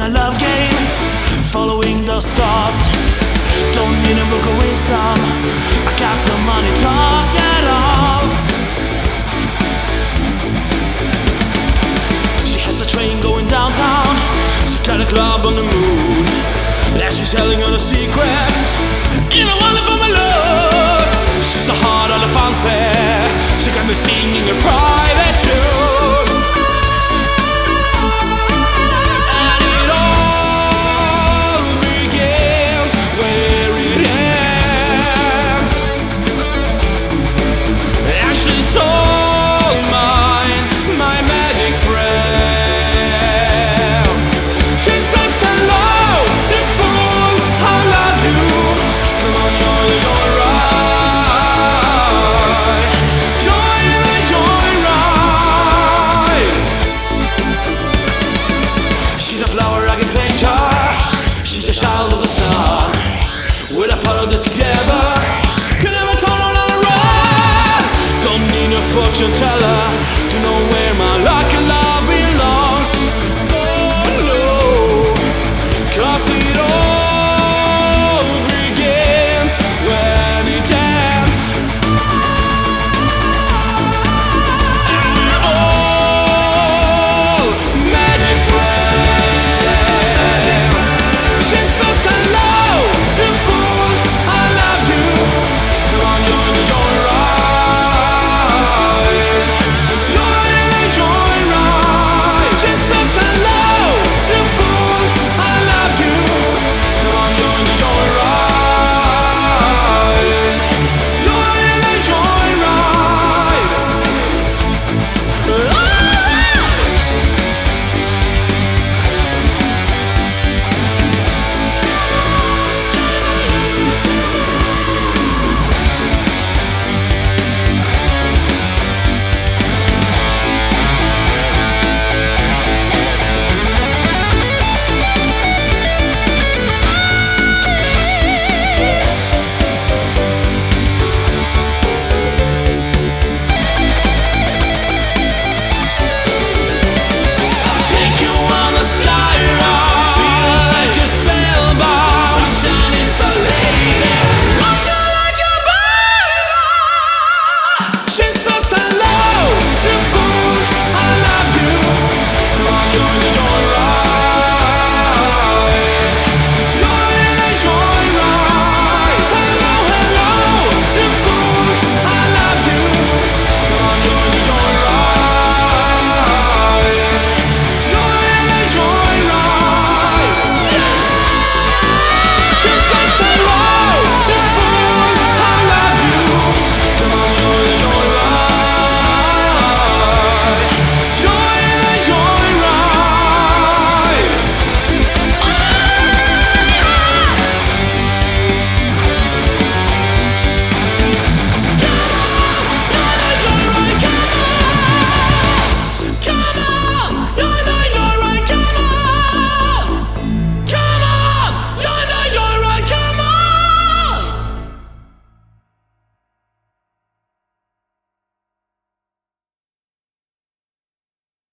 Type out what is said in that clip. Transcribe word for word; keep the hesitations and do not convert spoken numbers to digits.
my love game, following the stars. Don't need a book of wisdom, I got the money talk at all. She has a train going downtown, she got a club on the moon, and she's telling all the secrets in a wonderful my love. She's a heart on a fanfare, she got me singing a private tune. And it all begins where it ends. And she's all mine, my magic friend. She says hello, you fool, I love you. Come on, you're, you're right. Join the joyride. She's a flower I can picture, she's a child of the sun. With a part of this together, could never turn on a run. Don't need a fortune teller to know where my